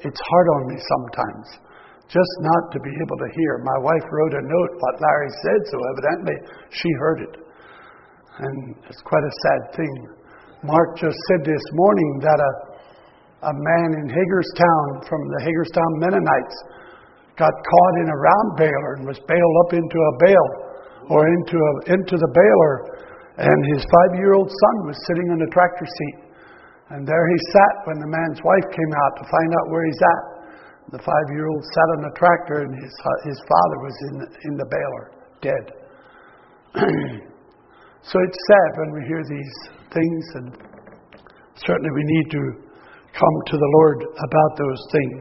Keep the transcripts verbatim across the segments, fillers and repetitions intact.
it's hard on me sometimes just not to be able to hear. My wife wrote a note what Larry said, so evidently she heard it. And it's quite a sad thing. Mark just said this morning that a, a man in Hagerstown from the Hagerstown Mennonites got caught in a round baler and was bailed up into a bale or into a, into the baler, and his five-year-old son was sitting in the tractor seat. And there he sat when the man's wife came out to find out where he's at. The five-year-old sat on the tractor, and his his father was in the, in the baler, dead. So it's sad when we hear these things, and certainly we need to come to the Lord about those things.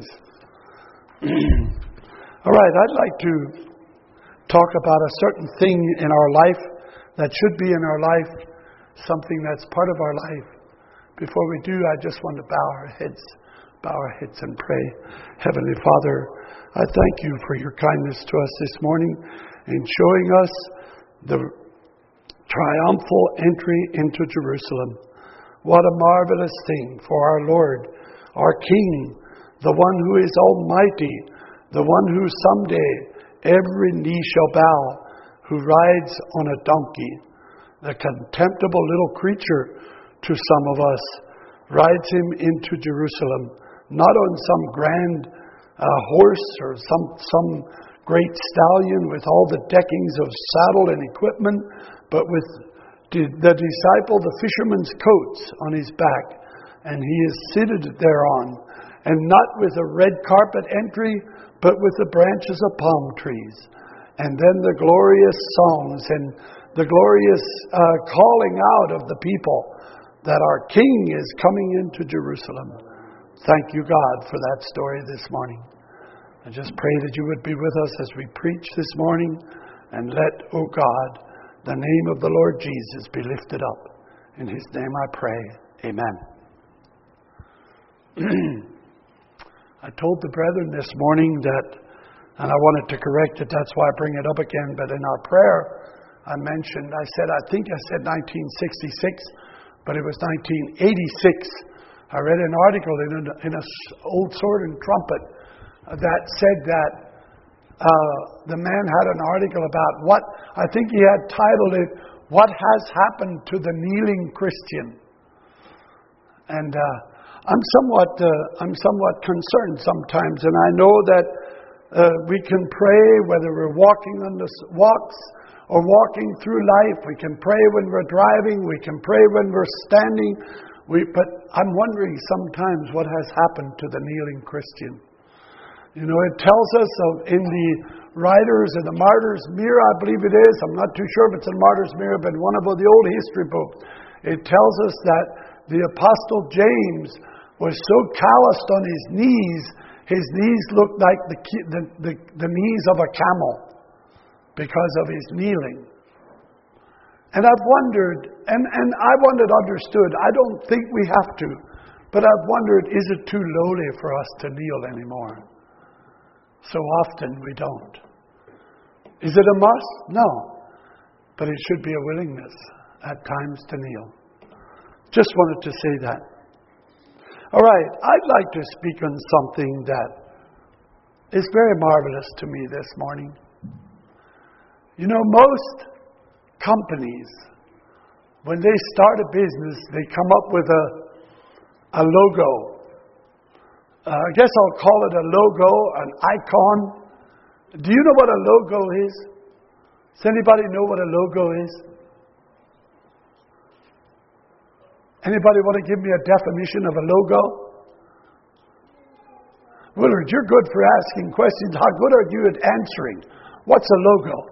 All right, I'd like to talk about a certain thing in our life that should be in our life, something that's part of our life. Before we do, I just want to bow our heads, bow our heads and pray. Heavenly Father, I thank you for your kindness to us this morning in showing us the triumphal entry into Jerusalem. What a marvelous thing for our Lord, our King, the one who is almighty, the one who someday every knee shall bow, who rides on a donkey, the contemptible little creature to some of us, rides him into Jerusalem, not on some grand uh, horse or some some great stallion with all the deckings of saddle and equipment, but with the disciple, the fisherman's coats on his back, and he is seated thereon, and not with a red carpet entry, but with the branches of palm trees, and then the glorious songs and the glorious uh, calling out of the people that our King is coming into Jerusalem. Thank you, God, for that story this morning. I just pray that you would be with us as we preach this morning, and let, O God, the name of the Lord Jesus be lifted up. In his name I pray. Amen. I told the brethren this morning that, and I wanted to correct it, that's why I bring it up again, but in our prayer I mentioned, I said, I think I said nineteen sixty-six, but it was nineteen eighty-six. I read an article in an in a old Sword and Trumpet that said that uh, the man had an article about what, I think he had titled it, What Has Happened to the Kneeling Christian? And uh, I'm somewhat uh, I'm somewhat concerned sometimes, and I know that uh, we can pray whether we're walking on the walks or walking through life. We can pray when we're driving. We can pray when we're standing. We, but I'm wondering sometimes what has happened to the kneeling Christian. You know, it tells us of, in the Writers of the Martyr's Mirror, I believe it is. I'm not too sure if it's in Martyr's Mirror, but one of the old history books. It tells us that the Apostle James was so calloused on his knees, his knees looked like the, the, the, the knees of a camel, because of his kneeling. And I've wondered, and, and I wanted understood, I don't think we have to, but I've wondered, is it too lowly for us to kneel anymore? So often we don't. Is it a must? No. But it should be a willingness at times to kneel. Just wanted to say that. All right, I'd like to speak on something that is very marvelous to me this morning. You know, most companies, when they start a business, they come up with a, a logo. Uh, I guess I'll call it a logo, an icon. Do you know what a logo is? Does anybody know what a logo is? Anybody want to give me a definition of a logo? Willard, you're good for asking questions. How good are you at answering? What's a logo?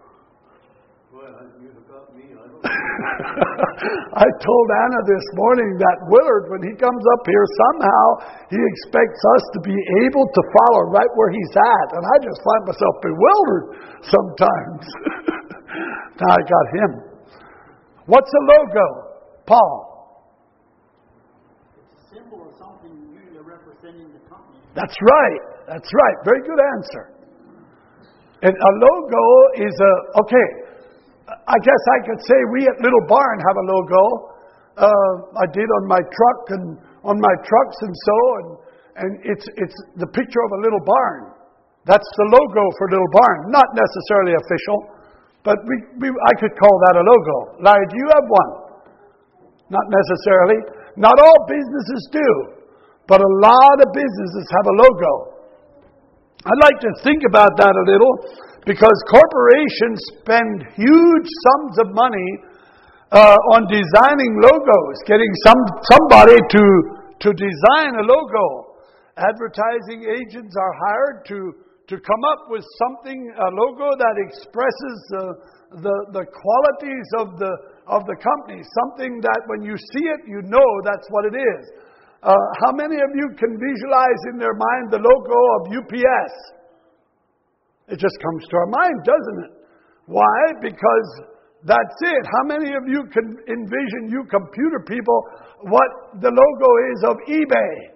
I told Anna this morning that Willard, when he comes up here, somehow he expects us to be able to follow right where he's at. And I just find myself bewildered sometimes. Now I got him. What's a logo, Paul? It's a symbol of something usually representing the company. That's right. That's right. Very good answer. And a logo is a, okay, I guess I could say we at Little Barn have a logo. Uh, I did on my truck and on my trucks and so, and and it's it's the picture of a little barn. That's the logo for Little Barn. Not necessarily official, but we, we I could call that a logo. Larry, do you have one? Not necessarily. Not all businesses do, but a lot of businesses have a logo. I'd like to think about that a little, because corporations spend huge sums of money uh, on designing logos, getting some somebody to to design a logo. Advertising agents are hired to, to come up with something, a logo that expresses uh, the the qualities of the of the company. Something that when you see it, you know that's what it is. Uh, how many of you can visualize in their mind the logo of U P S? It just comes to our mind, doesn't it? Why? Because that's it. How many of you can envision, you computer people, what the logo is of eBay?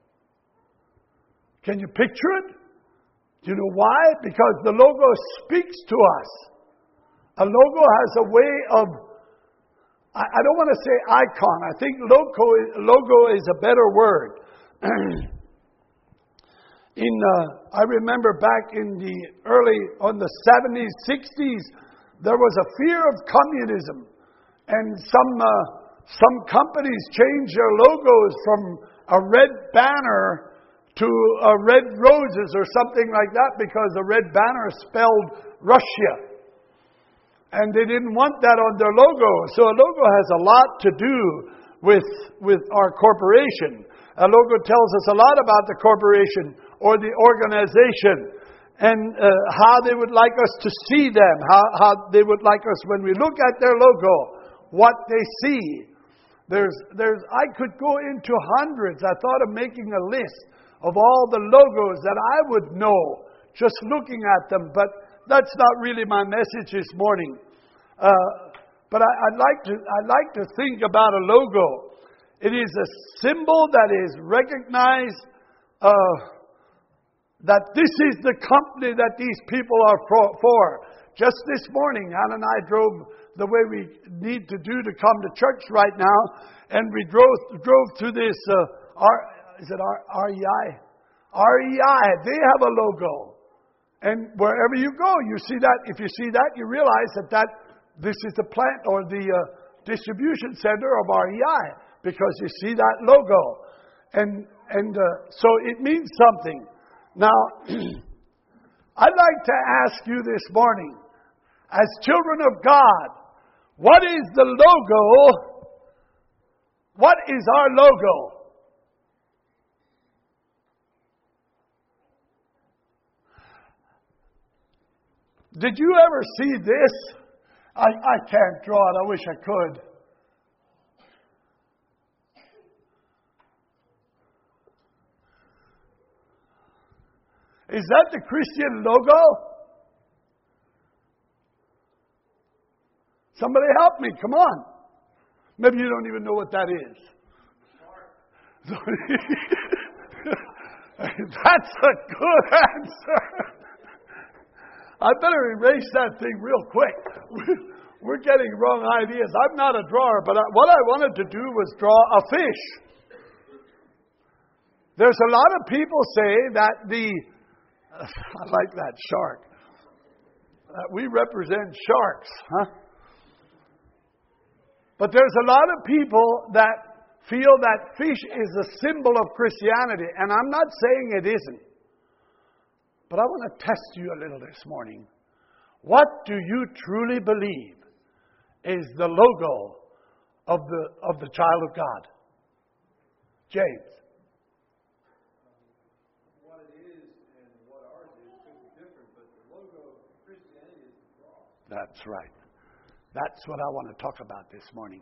Can you picture it? Do you know why? Because the logo speaks to us. A logo has a way of, I, I don't want to say icon. I think logo, logo is a better word. in uh, I remember back in the early, on the seventies, sixties, there was a fear of communism. And some, uh, some companies changed their logos from a red banner to uh, red roses or something like that, because the red banner spelled Russia. And they didn't want that on their logo. So a logo has a lot to do with, with our corporation. A logo tells us a lot about the corporation or the organization, and uh, how they would like us to see them, how, how they would like us when we look at their logo, what they see. There's, there's, I could go into hundreds. I thought of making a list of all the logos that I would know just looking at them, but that's not really my message this morning. Uh, but I, I'd like to I'd like to think about a logo. It is a symbol that is recognized, uh, that this is the company that these people are for. Just this morning, Ann and I drove the way we need to do to come to church right now, and we drove drove through this. Uh, R, is it R E I? R E I. They have a logo, and wherever you go, you see that. If you see that, you realize that that this is the plant or the uh, distribution center of R E I, because you see that logo, and and uh, so it means something. Now, I'd like to ask you this morning, as children of God, what is the logo? What is our logo? Did you ever see this? I, I can't draw it. I wish I could. Is that the Christian logo? Somebody help me. Come on. Maybe you don't even know what that is. That's a good answer. I better erase that thing real quick. We're getting wrong ideas. I'm not a drawer, but I, what I wanted to do was draw a fish. There's a lot of people say that the, I like that shark, that we represent sharks, huh? But there's a lot of people that feel that fish is a symbol of Christianity, and I'm not saying it isn't. But I want to test you a little this morning. What do you truly believe is the logo of the of the child of God? James. What it is and what ours is could be different, but the logo of Christianity is the cross. That's right. That's what I want to talk about this morning.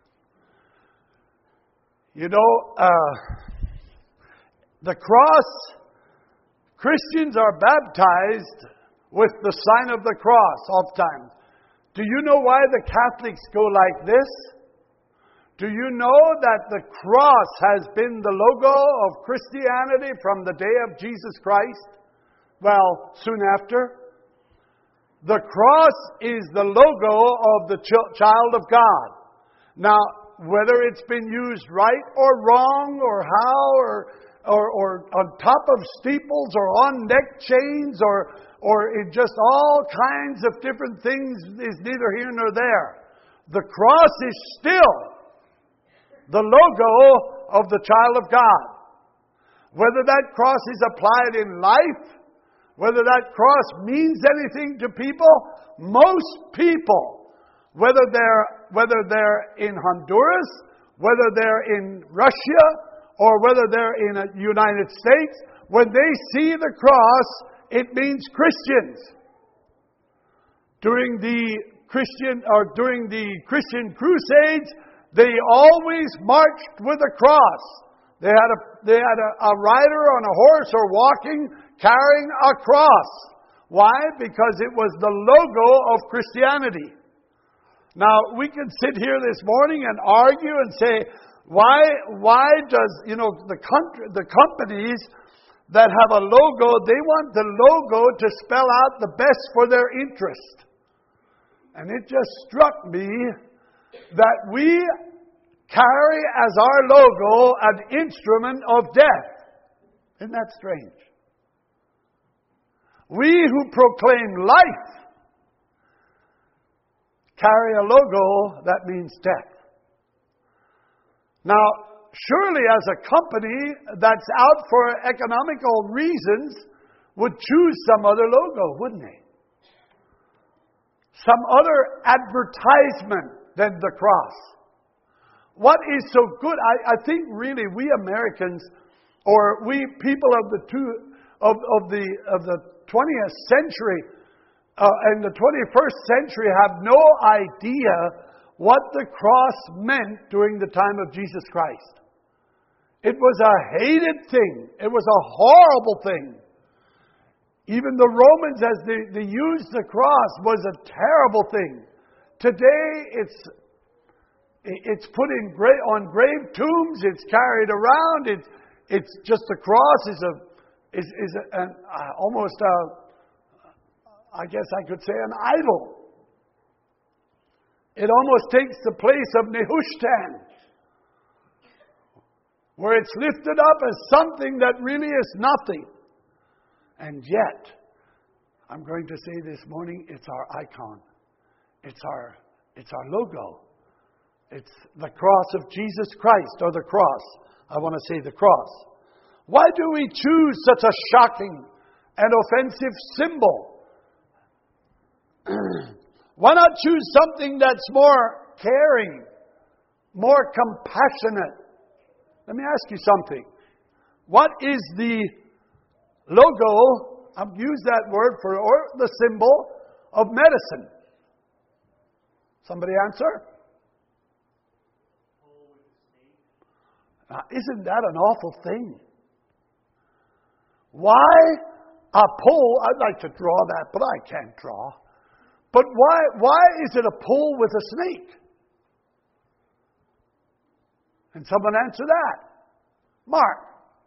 You know, uh, the cross, Christians are baptized with the sign of the cross oftentimes. Do you know why the Catholics go like this? Do you know that the cross has been the logo of Christianity from the day of Jesus Christ? Well, soon after. The cross is the logo of the ch- child of God. Now, whether it's been used right or wrong or how or or, or on top of steeples or on neck chains or, or in just all kinds of different things is neither here nor there. The cross is still the logo of the child of God. Whether that cross is applied in life, whether that cross means anything to people, most people, whether they're, whether they're in Honduras, whether they're in Russia, or whether they're in the United States, when they see the cross, it means Christians. During the Christian or during the Christian Crusades, they always marched with a cross. They had a they had a, a rider on a horse or walking, carrying a cross. Why? Because it was the logo of Christianity. Now, we can sit here this morning and argue and say, why why does, you know, the country, the companies that have a logo, they want the logo to spell out the best for their interest. And it just struck me that we carry as our logo an instrument of death. Isn't that strange? We who proclaim life carry a logo that means death. Now, surely as a company that's out for economical reasons would choose some other logo, wouldn't they? Some other advertisement than the cross. What is so good? I, I think really we Americans, or we people of the two of, of the of the twentieth century uh, and the twenty-first century, have no idea what the cross meant during the time of Jesus Christ. It was a hated thing. It was a horrible thing. Even the Romans, as they, they used the cross, was a terrible thing. Today, it's it's put in gra- on grave tombs. It's carried around. It's it's just the cross is a is is a, an uh, almost a, I guess I could say an idol. It almost takes the place of Nehushtan, where it's lifted up as something that really is nothing. And yet, I'm going to say this morning, it's our icon. It's our, it's our logo. It's the cross of Jesus Christ, or the cross. I want to say the cross. Why do we choose such a shocking and offensive symbol? Why not choose something that's more caring, more compassionate? Let me ask you something. What is the logo, I've used that word for, or the symbol of medicine? Somebody answer? Now, isn't that an awful thing? Why a pole? I'd like to draw that, but I can't draw. But why, why is it a pole with a snake? And someone answer that. Mark.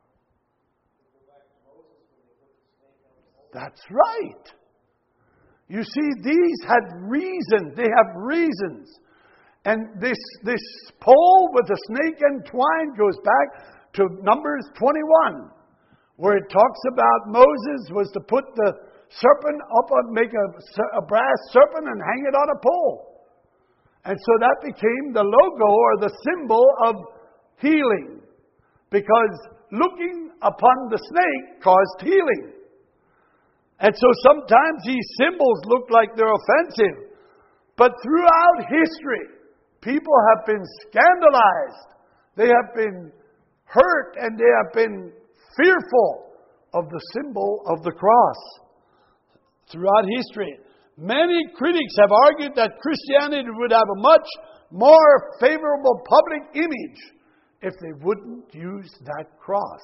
That's right. You see, these had reasons. They have reasons. And this, this pole with the snake entwined goes back to Numbers twenty-one, where it talks about Moses was to put the serpent up on, make a, a brass serpent and hang it on a pole. And so that became the logo or the symbol of healing. Because looking upon the snake caused healing. And so sometimes these symbols look like they're offensive. But throughout history, people have been scandalized. They have been hurt and they have been fearful of the symbol of the cross. Throughout history, many critics have argued that Christianity would have a much more favorable public image if they wouldn't use that cross.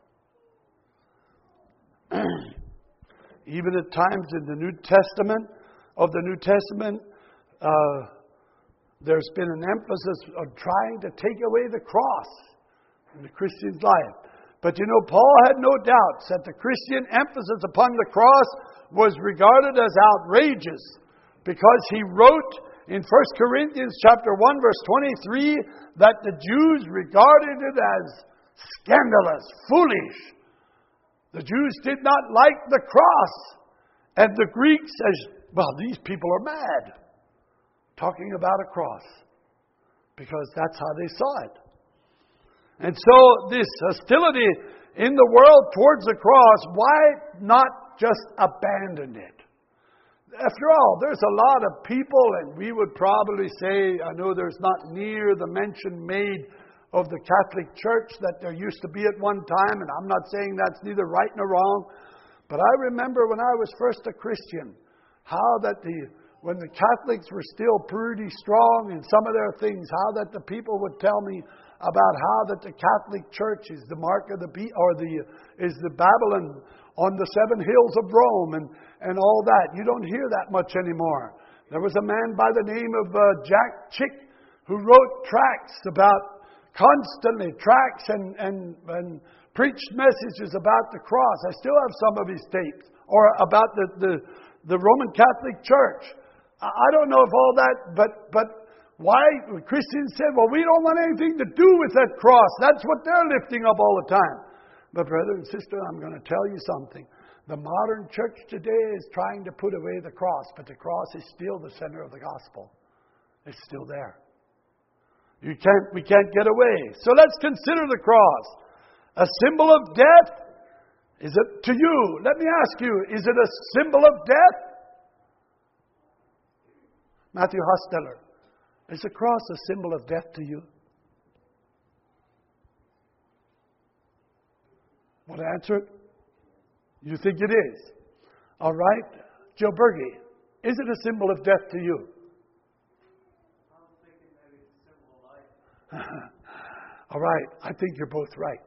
Even at times in the New Testament, of the New Testament, uh, there's been an emphasis on trying to take away the cross in the Christian's life. But you know, Paul had no doubts that the Christian emphasis upon the cross was regarded as outrageous, because he wrote in First Corinthians chapter one verse twenty-three that the Jews regarded it as scandalous, foolish. The Jews did not like the cross. And the Greeks, as well, these people are mad. Talking about a cross. Because that's how they saw it. And so this hostility in the world towards the cross, why not just abandon it? After all, there's a lot of people, and we would probably say, I know there's not near the mention made of the Catholic Church that there used to be at one time, and I'm not saying that's neither right nor wrong, but I remember when I was first a Christian, how that the when the Catholics were still pretty strong in some of their things, how that the people would tell me about how that the Catholic Church is the mark of the beast, or the is the Babylon on the seven hills of Rome, and, and all that. You don't hear that much anymore. There was a man by the name of uh, Jack Chick who wrote tracts about, constantly, tracts and, and, and preached messages about the cross. I still have some of his tapes. Or about the, the, the Roman Catholic Church. I don't know if all that, but, but why Christians said, well, we don't want anything to do with that cross. That's what they're lifting up all the time. But brother and sister, I'm going to tell you something. The modern church today is trying to put away the cross, but the cross is still the center of the gospel. It's still there. You can't, we can't get away. So let's consider the cross. A symbol of death? Is it to you? Let me ask you, is it a symbol of death? Matthew Hosteller, is the cross a symbol of death to you? Want to answer it? You think it is? All right. Joe Berge, is it a symbol of death to you? I'm thinking maybe it's a symbol of life. All right. I think you're both right.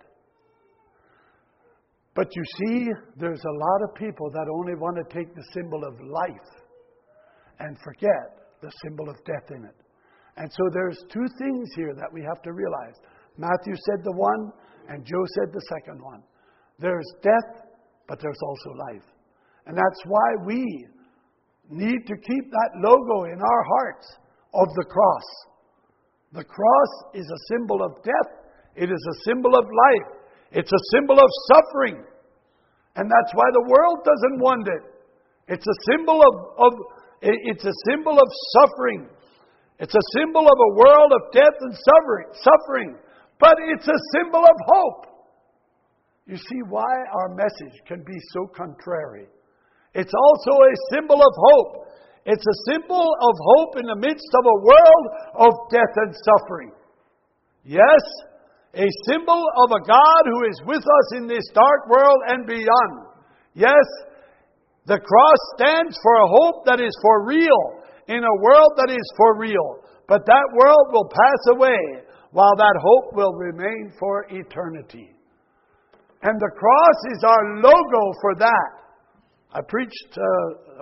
But you see, there's a lot of people that only want to take the symbol of life and forget the symbol of death in it. And so there's two things here that we have to realize. Matthew said the one, and Joe said the second one. There's death, but there's also life. And that's why we need to keep that logo in our hearts of the cross. The cross is a symbol of death. It is a symbol of life. It's a symbol of suffering. And that's why the world doesn't want it. It's a symbol of, of it's a symbol of suffering. It's a symbol of a world of death and suffering, suffering. But it's a symbol of hope. You see why our message can be so contrary. It's also a symbol of hope. It's a symbol of hope in the midst of a world of death and suffering. Yes, a symbol of a God who is with us in this dark world and beyond. Yes, the cross stands for a hope that is for real in a world that is for real. But that world will pass away while that hope will remain for eternity. And the cross is our logo for that. I preached, uh,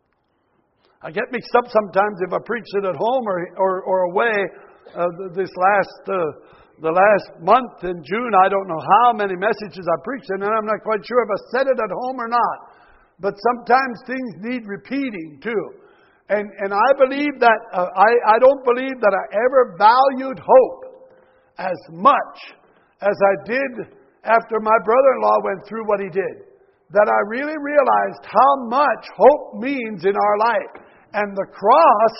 I get mixed up sometimes if I preach it at home or or, or away. Uh, this last, uh, the last month in June, I don't know how many messages I preached, and I'm not quite sure if I said it at home or not. But sometimes things need repeating too. And and I believe that, uh, I, I don't believe that I ever valued hope as much as I did after my brother-in-law went through what he did. That I really realized how much hope means in our life. And the cross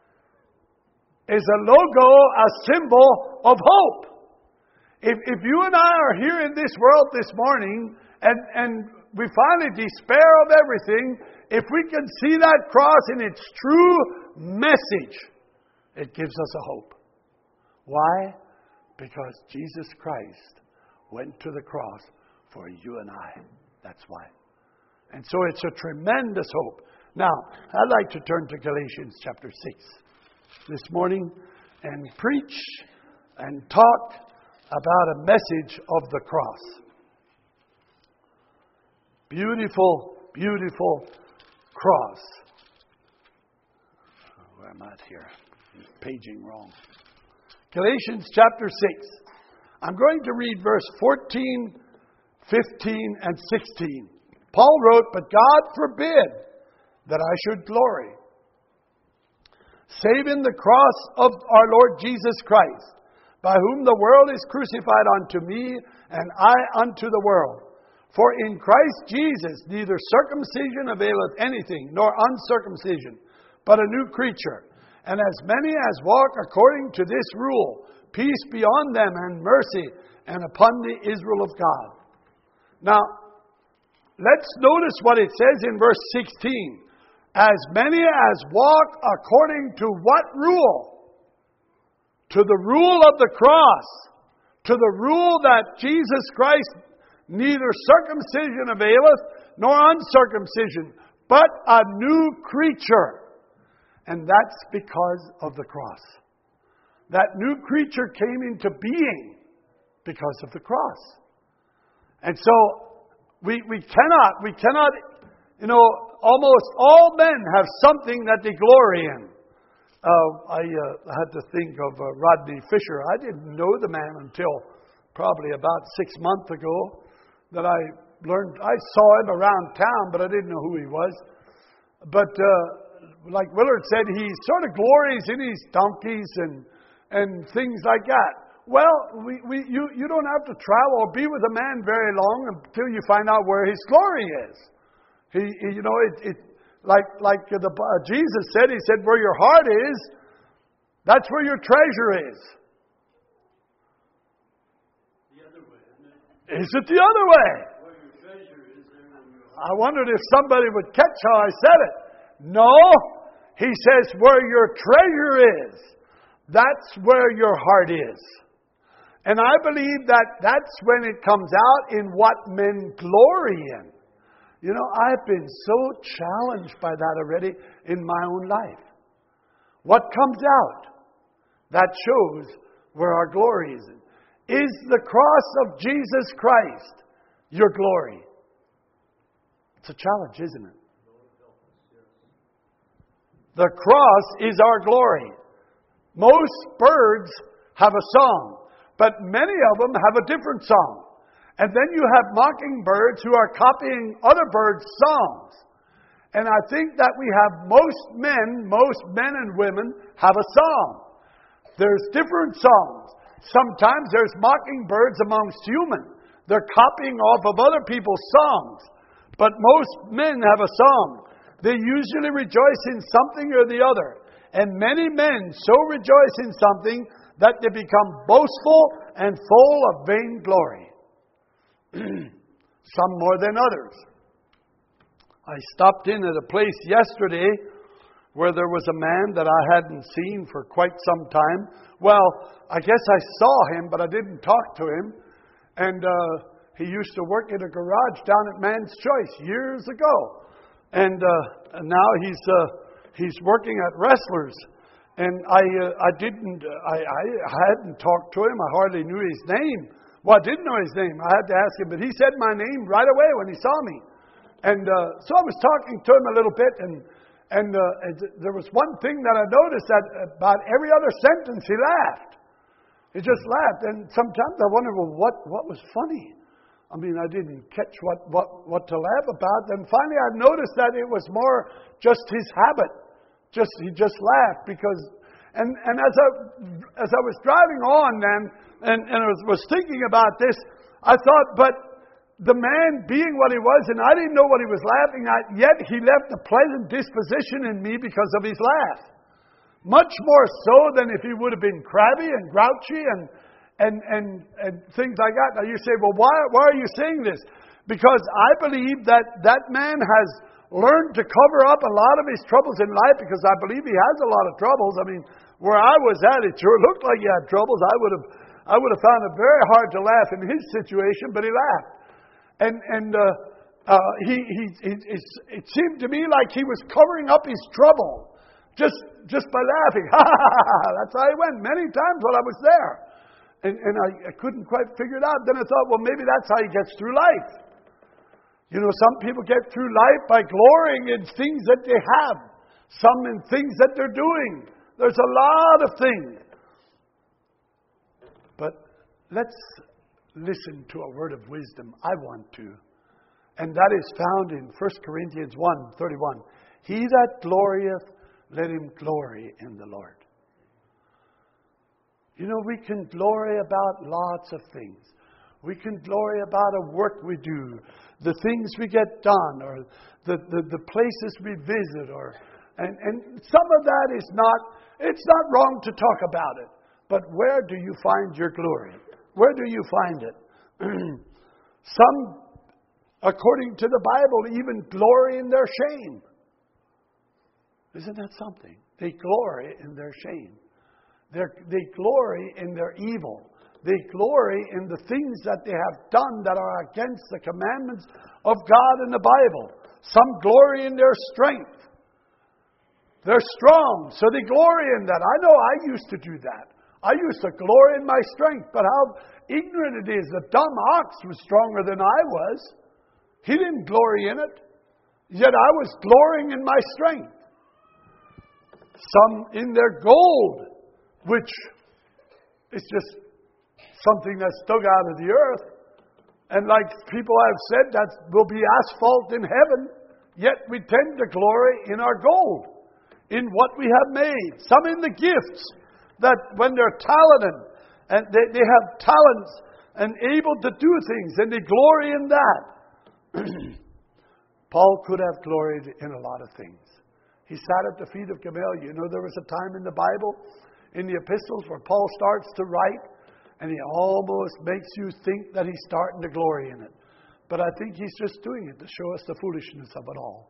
is a logo, a symbol of hope. If, if you and I are here in this world this morning and, and we finally despair of everything, if we can see that cross in its true message, it gives us a hope. Why? Because Jesus Christ went to the cross for you and I. That's why. And so it's a tremendous hope. Now, I'd like to turn to Galatians chapter six this morning and preach and talk about a message of the cross. Beautiful, beautiful cross. Where am I at here? I'm paging wrong. Galatians chapter six. I'm going to read verse fourteen, fifteen, and sixteen. Paul wrote, "But God forbid that I should glory, save in the cross of our Lord Jesus Christ, by whom the world is crucified unto me, and I unto the world. For in Christ Jesus neither circumcision availeth anything, nor uncircumcision, but a new creature. And as many as walk according to this rule, peace be on them and mercy, and upon the Israel of God. Now, let's notice what it says in verse sixteen. As many as walk according to what rule? To the rule of the cross. To the rule that Jesus Christ neither circumcision availeth, nor uncircumcision, but a new creature. And that's because of the cross. That new creature came into being because of the cross. And so we we cannot, we cannot, you know, almost all men have something that they glory in. Uh, I uh, had to think of uh, Rodney Fisher. I didn't know the man until probably about six months ago that I learned. I saw him around town, but I didn't know who he was. But uh, like Willard said, he sort of glories in his donkeys and and things like that. Well, we, we you you don't have to travel or be with a man very long until you find out where his glory is. He, he you know it, it like like the uh, Jesus said. He said, "Where your heart is, that's where your treasure is." The other way, isn't it? Is it the other way? Where your treasure is, there will your I wondered if somebody would catch how I said it. No, he says, "Where your treasure is, that's where your heart is." And I believe that that's when it comes out in what men glory in. You know, I've been so challenged by that already in my own life. What comes out, that shows where our glory is. Is the cross of Jesus Christ your glory? It's a challenge, isn't it? The cross is our glory. Most birds have a song, but many of them have a different song. And then you have mockingbirds who are copying other birds' songs. And I think that we have most men, most men and women have a song. There's different songs. Sometimes there's mockingbirds amongst human. They're copying off of other people's songs. But most men have a song. They usually rejoice in something or the other. And many men so rejoice in something that they become boastful and full of vainglory. Some more than others. I stopped in at a place yesterday where there was a man that I hadn't seen for quite some time. Well, I guess I saw him, but I didn't talk to him. And uh, he used to work in a garage down at Man's Choice years ago. And, uh, and now he's uh, he's working at Wrestlers. And I uh, I didn't I, I hadn't talked to him. I hardly knew his name. Well, I didn't know his name. I had to ask him, but he said my name right away when he saw me. And uh, so I was talking to him a little bit, and and, uh, and there was one thing that I noticed, that about every other sentence he laughed. He just laughed, and sometimes I wonder, well, what what was funny? I mean, I didn't catch what what what to laugh about. Then finally, I noticed that it was more just his habit. Just he just laughed because, and and as I as I was driving on then, and and I was, was thinking about this, I thought, but the man being what he was, and I didn't know what he was laughing at, yet he left a pleasant disposition in me because of his laugh. Much more so than if he would have been crabby and grouchy and and and and things like that. Now you say, well, why why are you saying this? Because I believe that that man has learned to cover up a lot of his troubles in life, because I believe he has a lot of troubles. I mean, where I was at, it sure looked like he had troubles. I would have I would have found it very hard to laugh in his situation, but he laughed. And and uh, uh, he, he, he it seemed to me like he was covering up his trouble just just by laughing. That's how he went many times while I was there, and and I, I couldn't quite figure it out. Then I thought, well, maybe that's how he gets through life. You know, some people get through life by glorying in things that they have, some in things that they're doing. There's a lot of things. But let's listen to a word of wisdom. I want to. And that is found in First Corinthians one thirty-one. He that glorieth, let him glory in the Lord. You know, we can glory about lots of things. We can glory about a work we do, the things we get done, or the, the, the places we visit, or and, and some of that is not, it's not wrong to talk about it. But where do you find your glory? Where do you find it? Some, according to the Bible, even glory in their shame. Isn't that something? They glory in their shame. They're, they glory in their evil. They glory in the things that they have done that are against the commandments of God in the Bible. Some glory in their strength. They're strong, so they glory in that. I know I used to do that. I used to glory in my strength, but how ignorant it is. The dumb ox was stronger than I was. He didn't glory in it. Yet I was glorying in my strength. Some in their gold, which is just something that's dug out of the earth. And like people have said, that will be asphalt in heaven. Yet we tend to glory in our gold, in what we have made. Some in the gifts, that when they're talented, and they, they have talents and able to do things, and they glory in that. Paul could have gloried in a lot of things. He sat at the feet of Gamaliel. You know, there was a time in the Bible, in the epistles, where Paul starts to write, and he almost makes you think that he's starting to glory in it. But I think he's just doing it to show us the foolishness of it all.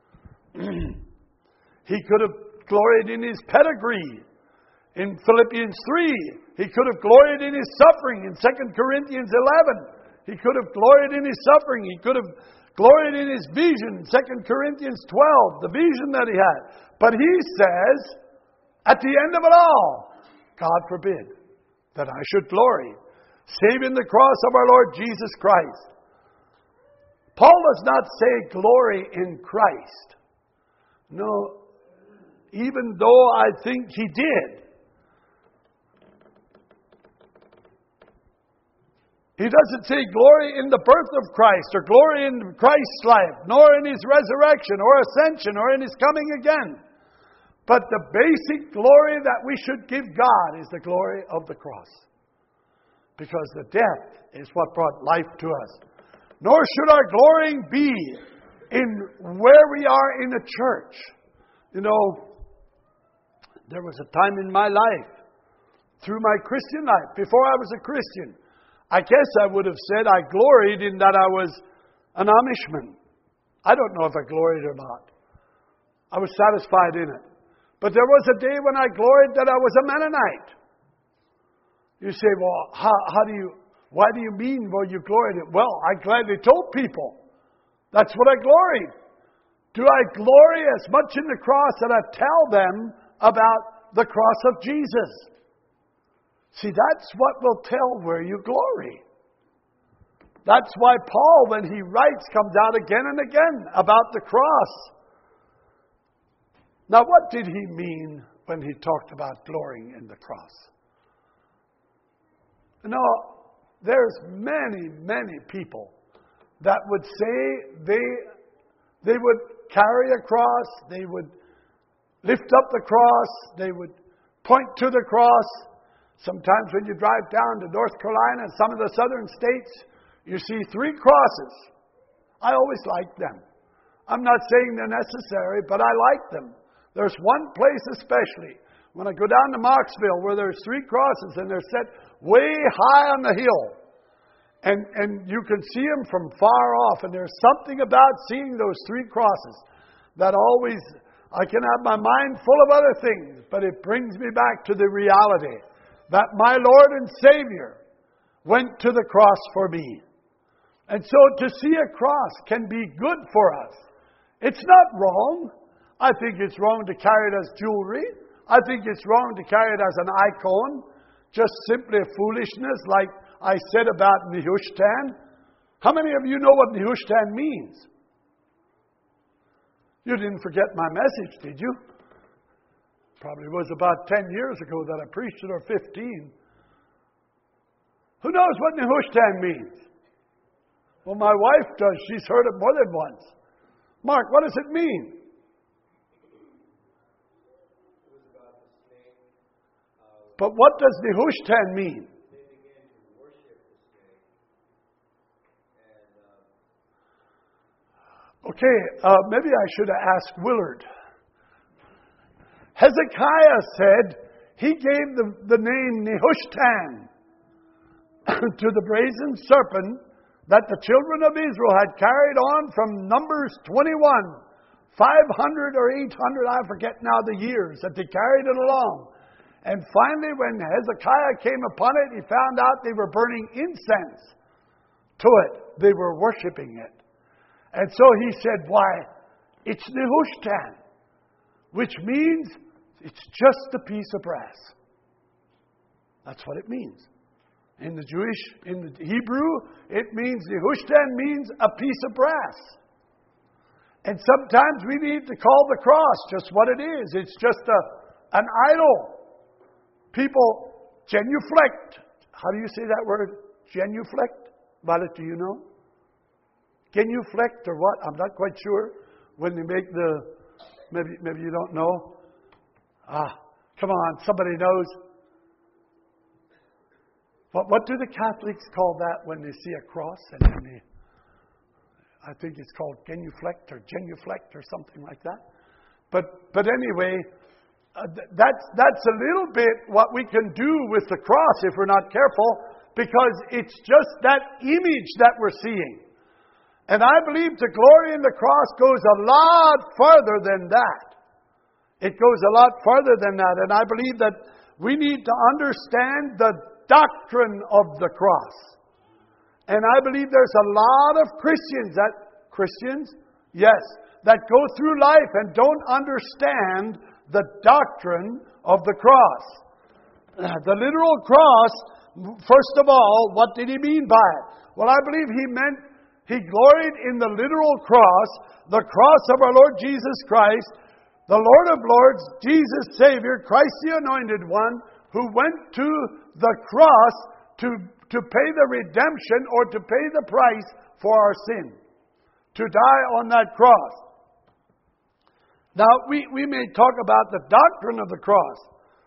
He could have gloried in his pedigree. In Philippians three, he could have gloried in his suffering. In Second Corinthians eleven, he could have gloried in his suffering. He could have gloried in his vision. Second Corinthians twelve, the vision that he had. But he says, at the end of it all, God forbid that I should glory, save in the cross of our Lord Jesus Christ. Paul does not say glory in Christ. No, even though I think he did. He doesn't say glory in the birth of Christ, or glory in Christ's life, nor in his resurrection, or ascension, or in his coming again. But the basic glory that we should give God is the glory of the cross. Because the death is what brought life to us. Nor should our glorying be in where we are in a church. You know, there was a time in my life, through my Christian life, before I was a Christian, I guess I would have said I gloried in that I was an Amishman. I don't know if I gloried or not. I was satisfied in it. But there was a day when I gloried that I was a Mennonite. You say, well, how, how do you, why do you mean, well, you gloried in it? Well, I gladly told people. That's what I gloried. Do I glory as much in the cross that I tell them about the cross of Jesus? See, that's what will tell where you glory. That's why Paul, when he writes, comes out again and again about the cross. Now, what did he mean when he talked about glorying in the cross? You know, there's many, many people that would say they, they would carry a cross, they would lift up the cross, they would point to the cross. Sometimes when you drive down to North Carolina and some of the southern states, you see three crosses. I always like them. I'm not saying they're necessary, but I like them. There's one place especially, when I go down to Marksville, where there's three crosses and they're set way high on the hill. And, and you can see them from far off. And there's something about seeing those three crosses that always, I can have my mind full of other things, but it brings me back to the reality that my Lord and Savior went to the cross for me. And so to see a cross can be good for us. It's not wrong. I think it's wrong to carry it as jewelry. I think it's wrong to carry it as an icon. Just simply foolishness, like I said about Nehushtan. How many of you know what Nehushtan means? You didn't forget my message, did you? Probably was about ten years ago that I preached it, or fifteen. Who knows what Nehushtan means? Well, my wife does. She's heard it more than once. Mark, what does it mean? It was about the snake uh, but what does Nehushtan mean? They began to worship the snake. And uh, Okay, uh, maybe I should have asked Willard. Hezekiah said he gave the, the name Nehushtan to the brazen serpent that the children of Israel had carried on from Numbers twenty-one, five hundred or eight hundred, I forget now the years that they carried it along. And finally, when Hezekiah came upon it, he found out they were burning incense to it. They were worshiping it. And so he said, why, it's Nehushtan, which means it's just a piece of brass. That's what it means. In the Jewish, in the Hebrew, it means, Nehushtan means a piece of brass. And sometimes we need to call the cross just what it is. It's just a, an idol. People genuflect. How do you say that word? Genuflect? Violet, do you know? Genuflect or what? I'm not quite sure. When they make the, maybe maybe you don't know. Ah, come on, somebody knows. What what do the Catholics call that when they see a cross and then they, I think it's called genuflect or genuflect or something like that. But but anyway, uh, th- that's that's a little bit what we can do with the cross if we're not careful, because it's just that image that we're seeing. And I believe the glory in the cross goes a lot further than that. It goes a lot further than that. And I believe that we need to understand the doctrine of the cross. And I believe there's a lot of Christians that, Christians? Yes, that go through life and don't understand the doctrine of the cross. The literal cross, first of all, what did he mean by it? Well, I believe he meant, he gloried in the literal cross, the cross of our Lord Jesus Christ, the Lord of Lords, Jesus Savior, Christ the Anointed One, who went to the cross to, to pay the redemption or to pay the price for our sin, to die on that cross. Now, we, we may talk about the doctrine of the cross.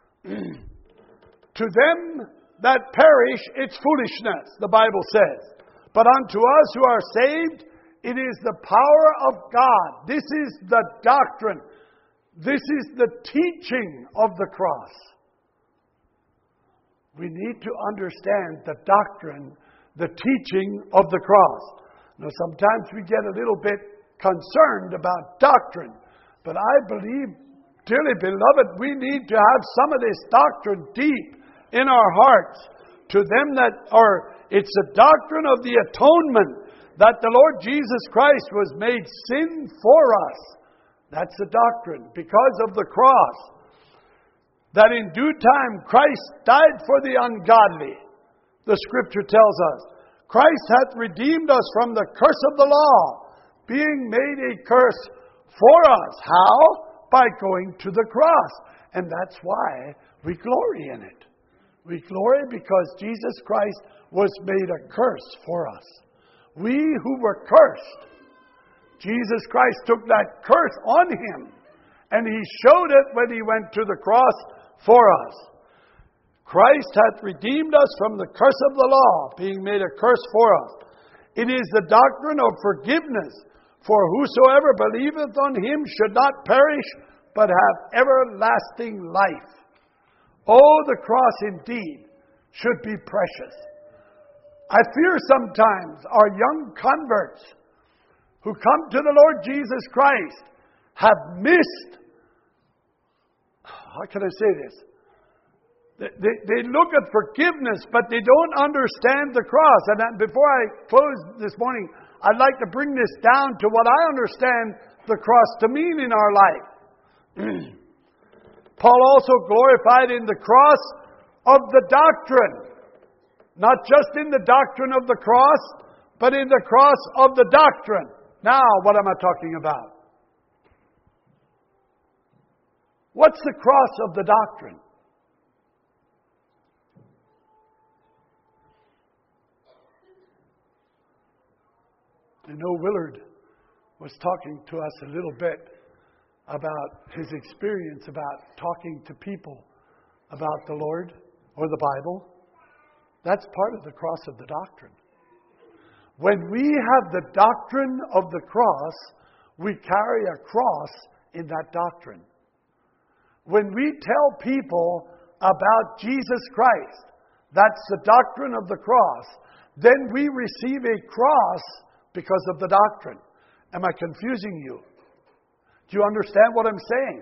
To them that perish, it's foolishness, the Bible says. But unto us who are saved, it is the power of God. This is the doctrine. This is the teaching of the cross. We need to understand the doctrine, the teaching of the cross. Now, sometimes we get a little bit concerned about doctrine. But I believe, dearly beloved, we need to have some of this doctrine deep in our hearts. To them that are, it's the doctrine of the atonement, that the Lord Jesus Christ was made sin for us. That's the doctrine, because of the cross. That in due time Christ died for the ungodly. The Scripture tells us, Christ hath redeemed us from the curse of the law, being made a curse for us. How? By going to the cross. And that's why we glory in it. We glory because Jesus Christ was made a curse for us. We who were cursed, Jesus Christ took that curse on him, and he showed it when he went to the cross for us. Christ hath redeemed us from the curse of the law, being made a curse for us. It is the doctrine of forgiveness, for whosoever believeth on him should not perish, but have everlasting life. Oh, the cross indeed should be precious. I fear sometimes our young converts who come to the Lord Jesus Christ have missed, how can I say this? They, they, they look at forgiveness, but they don't understand the cross. And before I close this morning, I'd like to bring this down to what I understand the cross to mean in our life. Paul also glorified in the cross of the doctrine. Not just in the doctrine of the cross, but in the cross of the doctrine. Now, what am I talking about? What's the cross of the doctrine? I know Willard was talking to us a little bit about his experience about talking to people about the Lord or the Bible? That's part of the cross of the doctrine. When we have the doctrine of the cross, we carry a cross in that doctrine. When we tell people about Jesus Christ, that's the doctrine of the cross, then we receive a cross because of the doctrine. Am I confusing you? Do you understand what I'm saying?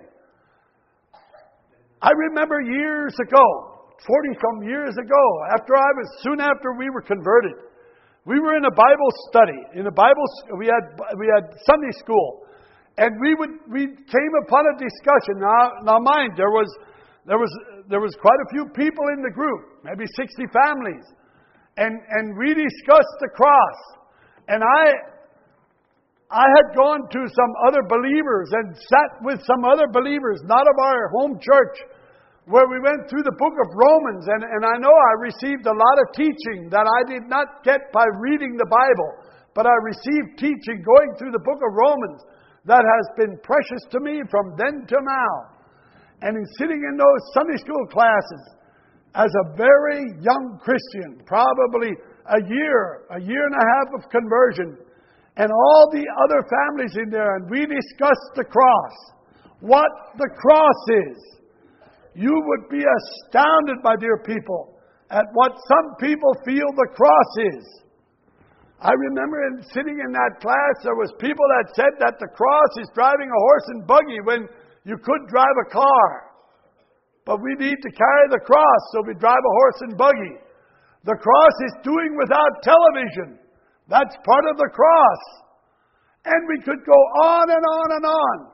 I remember years ago, forty-some years ago, after I was, soon after we were converted, we were in a Bible study. In a Bible, we had we had Sunday school, and we would we came upon a discussion. Now, now, mind there was there was there was quite a few people in the group, maybe sixty families, and and we discussed the cross. And I I had gone to some other believers and sat with some other believers, not of our home church, where we went through the book of Romans. And, and I know I received a lot of teaching that I did not get by reading the Bible, but I received teaching going through the book of Romans that has been precious to me from then to now. And in sitting in those Sunday school classes, as a very young Christian, probably a year, a year and a half of conversion, and all the other families in there, and we discussed the cross. What the cross is. You would be astounded, my dear people, at what some people feel the cross is. I remember in, sitting in that class, there was people that said that the cross is driving a horse and buggy when you could drive a car. But we need to carry the cross, so we drive a horse and buggy. The cross is doing without television. That's part of the cross. And we could go on and on and on.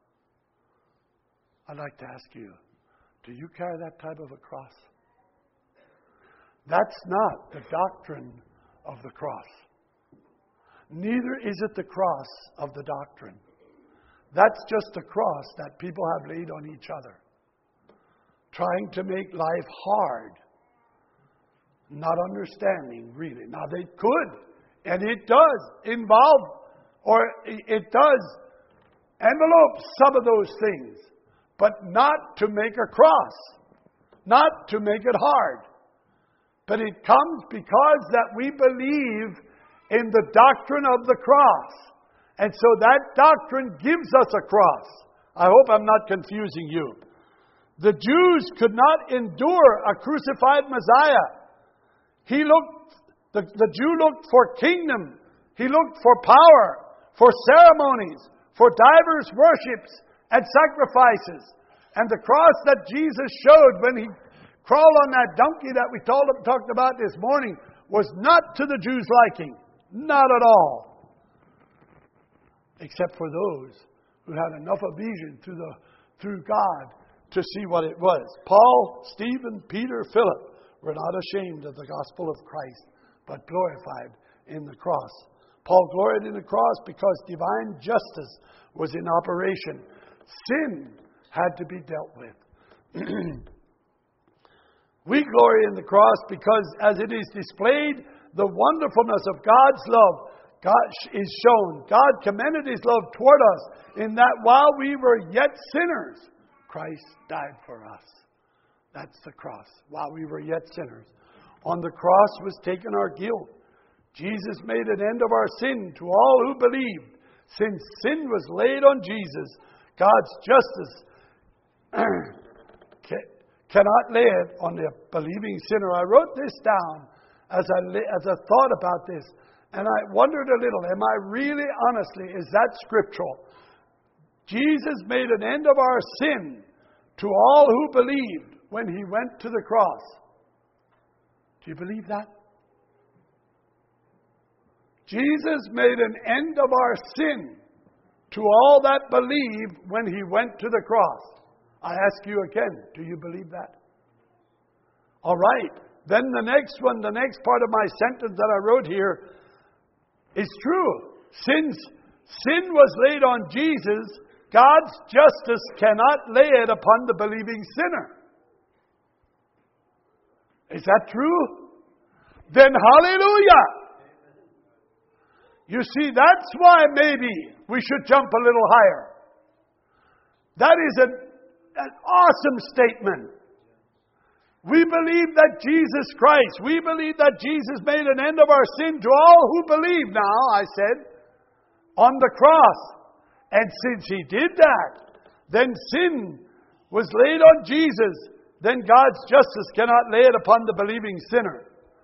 I'd like to ask you, do you carry that type of a cross? That's not the doctrine of the cross. Neither is it the cross of the doctrine. That's just the cross that people have laid on each other, trying to make life hard, not understanding really. Now they could. And it does involve, or it does envelope some of those things, but not to make a cross, not to make it hard. But it comes because that we believe in the doctrine of the cross. And so that doctrine gives us a cross. I hope I'm not confusing you. The Jews could not endure a crucified Messiah. He looked The, the Jew looked for kingdom. He looked for power, for ceremonies, for divers worships and sacrifices. And the cross that Jesus showed when he crawled on that donkey that we told, talked about this morning was not to the Jews' liking. Not at all. Except for those who had enough of vision through, the, through God to see what it was. Paul, Stephen, Peter, Philip were not ashamed of the gospel of Christ, but glorified in the cross. Paul gloried in the cross because divine justice was in operation. Sin had to be dealt with. We glory in the cross because as it is displayed, the wonderfulness of God's love God is shown. God commended His love toward us in that while we were yet sinners, Christ died for us. That's the cross. While we were yet sinners. On the cross was taken our guilt. Jesus made an end of our sin to all who believed. Since sin was laid on Jesus, God's justice cannot lay it on the believing sinner. I wrote this down as I, as I thought about this, and I wondered a little, am I really, honestly, is that scriptural? Jesus made an end of our sin to all who believed when He went to the cross. Do you believe that? Jesus made an end of our sin to all that believed when He went to the cross. I ask you again, do you believe that? All right. Then the next one, the next part of my sentence that I wrote here is true. Since sin was laid on Jesus, God's justice cannot lay it upon the believing sinner. Is that true? Then hallelujah! You see, that's why maybe we should jump a little higher. That is an, an awesome statement. We believe that Jesus Christ, we believe that Jesus made an end of our sin to all who believe now, I said, on the cross. And since He did that, then sin was laid on Jesus. Then God's justice cannot lay it upon the believing sinner.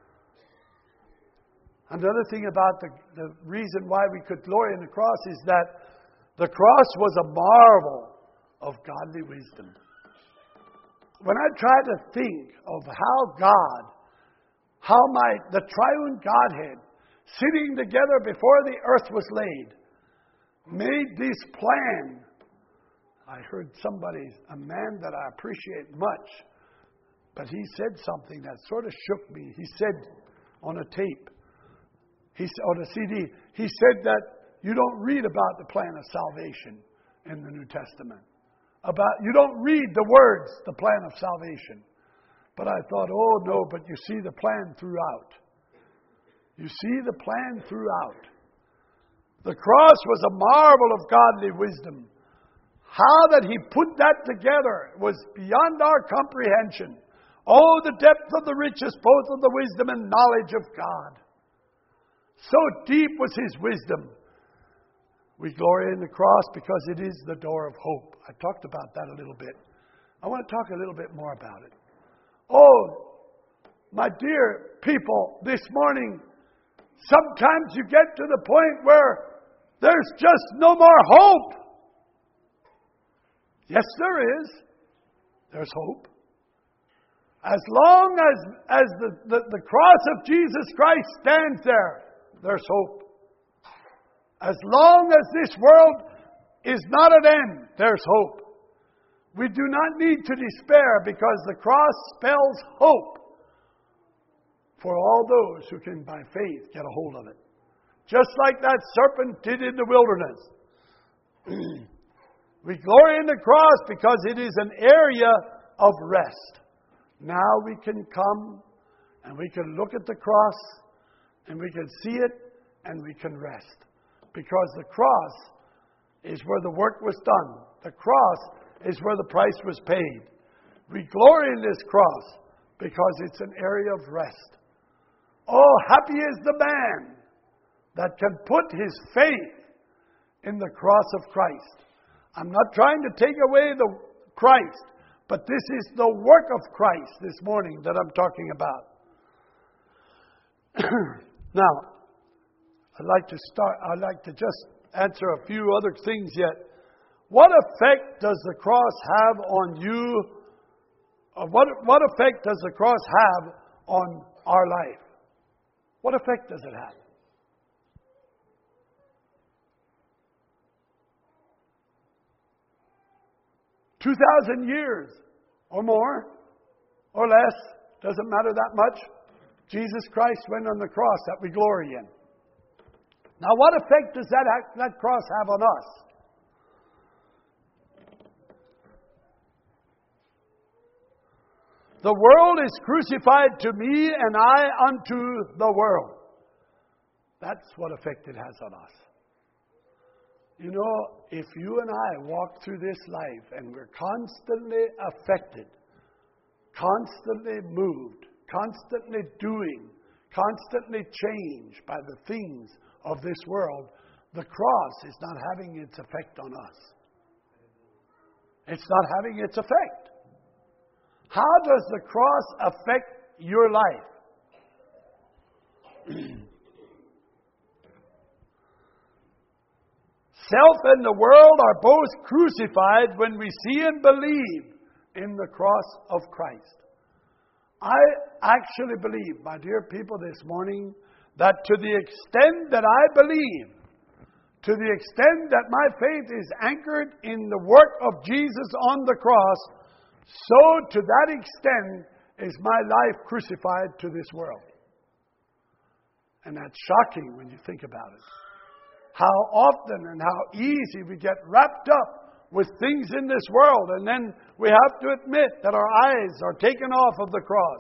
Another thing about the, the reason why we could glory in the cross is that the cross was a marvel of godly wisdom. When I try to think of how God, how my the triune Godhead, sitting together before the earth was laid, made this plan. I heard somebody, a man that I appreciate much, but he said something that sort of shook me. He said on a tape, he on a C D, he said that you don't read about the plan of salvation in the New Testament. About you don't read the words, the plan of salvation. But I thought, oh no, but you see the plan throughout. You see the plan throughout. The cross was a marvel of godly wisdom. How that He put that together was beyond our comprehension. Oh, the depth of the riches, both of the wisdom and knowledge of God. So deep was His wisdom. We glory in the cross because it is the door of hope. I talked about that a little bit. I want to talk a little bit more about it. Oh, my dear people, this morning, sometimes you get to the point where there's just no more hope. Yes, there is. There's hope. As long as, as the, the, the cross of Jesus Christ stands there, there's hope. As long as this world is not at end, there's hope. We do not need to despair because the cross spells hope for all those who can by faith get a hold of it. Just like that serpent did in the wilderness. We glory in the cross because it is an area of rest. Now we can come and we can look at the cross and we can see it and we can rest. Because the cross is where the work was done. The cross is where the price was paid. We glory in this cross because it's an area of rest. Oh, happy is the man that can put his faith in the cross of Christ. I'm not trying to take away the Christ, but this is the work of Christ this morning that I'm talking about. Now, I'd like to start, I'd like to just answer a few other things yet. What effect does the cross have on you? Uh, what, what effect does the cross have on our life? What effect does it have? Two thousand years or more or less, doesn't matter that much. Jesus Christ went on the cross that we glory in. Now, what effect does that, that cross have on us? The world is crucified to me, and I unto the world. That's what effect it has on us. You know, if you and I walk through this life and we're constantly affected, constantly moved, constantly doing, constantly changed by the things of this world, the cross is not having its effect on us. It's not having its effect. How does the cross affect your life? Self and the world are both crucified when we see and believe in the cross of Christ. I actually believe, my dear people, this morning, that to the extent that I believe, to the extent that my faith is anchored in the work of Jesus on the cross, so to that extent is my life crucified to this world. And that's shocking when you think about it. How often and how easy we get wrapped up with things in this world, and then we have to admit that our eyes are taken off of the cross.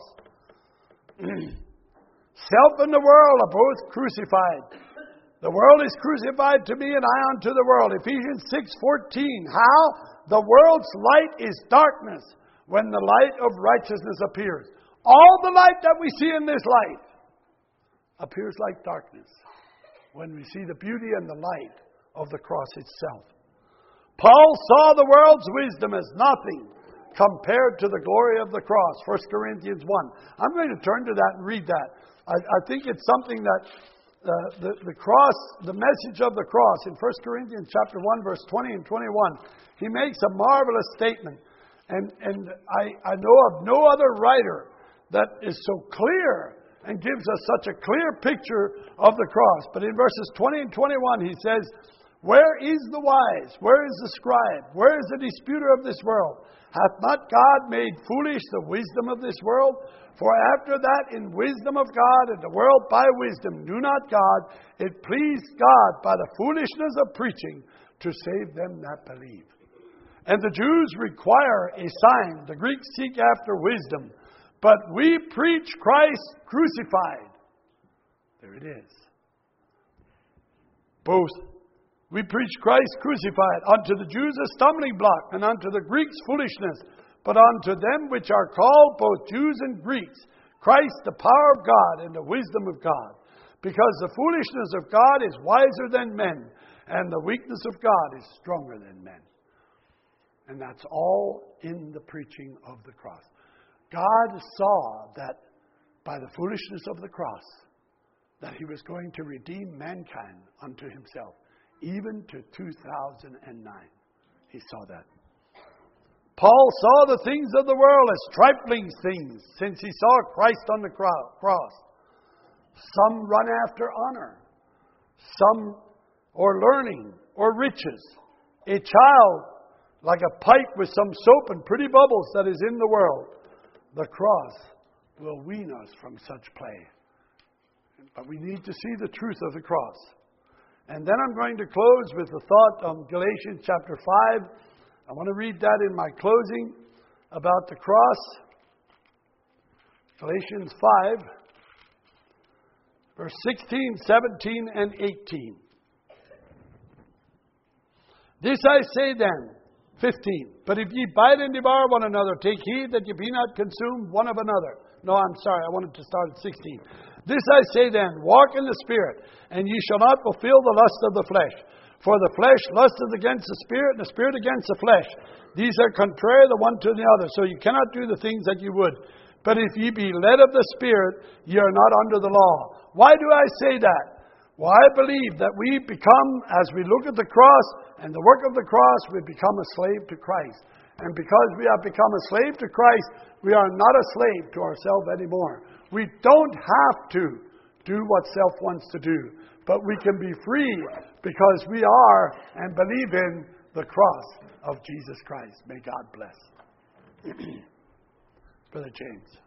Self and the world are both crucified. The world is crucified to me, and I unto the world. Ephesians six fourteen. How? The world's light is darkness when the light of righteousness appears. All the light that we see in this life appears like darkness when we see the beauty and the light of the cross itself. Paul saw the world's wisdom as nothing compared to the glory of the cross. First Corinthians one. I'm going to turn to that and read that. I, I think it's something that uh, the, the cross, the message of the cross in First Corinthians chapter one, verse twenty and twenty-one, he makes a marvelous statement. And, and I, I know of no other writer that is so clear and gives us such a clear picture of the cross. But in verses twenty and twenty-one, he says, "Where is the wise? Where is the scribe? Where is the disputer of this world? Hath not God made foolish the wisdom of this world? For after that, in wisdom of God, and the world by wisdom knew not God, it pleased God by the foolishness of preaching to save them that believe. And the Jews require a sign, the Greeks seek after wisdom. But we preach Christ crucified." There it is. Both. We preach Christ crucified, unto the Jews a stumbling block, and unto the Greeks foolishness. But unto them which are called, both Jews and Greeks, Christ the power of God and the wisdom of God. Because the foolishness of God is wiser than men, and the weakness of God is stronger than men. And that's all in the preaching of the cross. God saw that by the foolishness of the cross, that He was going to redeem mankind unto Himself, even to two thousand nine. He saw that. Paul saw the things of the world as trifling things, since he saw Christ on the cross. Some run after honor, some or learning or riches. A child like a pike with some soap and pretty bubbles that is in the world. The cross will wean us from such play. But we need to see the truth of the cross. And then I'm going to close with the thought on Galatians chapter five. I want to read that in my closing about the cross. Galatians five, verse sixteen, seventeen, and eighteen. "This I say then," fifteen, "but if ye bite and devour one another, take heed that ye be not consumed one of another." No, I'm sorry, I wanted to start at sixteen. "This I say then, walk in the Spirit, and ye shall not fulfill the lust of the flesh. For the flesh lusteth against the Spirit, and the Spirit against the flesh. These are contrary the one to the other, so you cannot do the things that you would. But if ye be led of the Spirit, ye are not under the law." Why do I say that? Well, I believe that we become, as we look at the cross and the work of the cross, we become a slave to Christ. And because we have become a slave to Christ, we are not a slave to ourselves anymore. We don't have to do what self wants to do, but we can be free because we are and believe in the cross of Jesus Christ. May God bless. Brother James.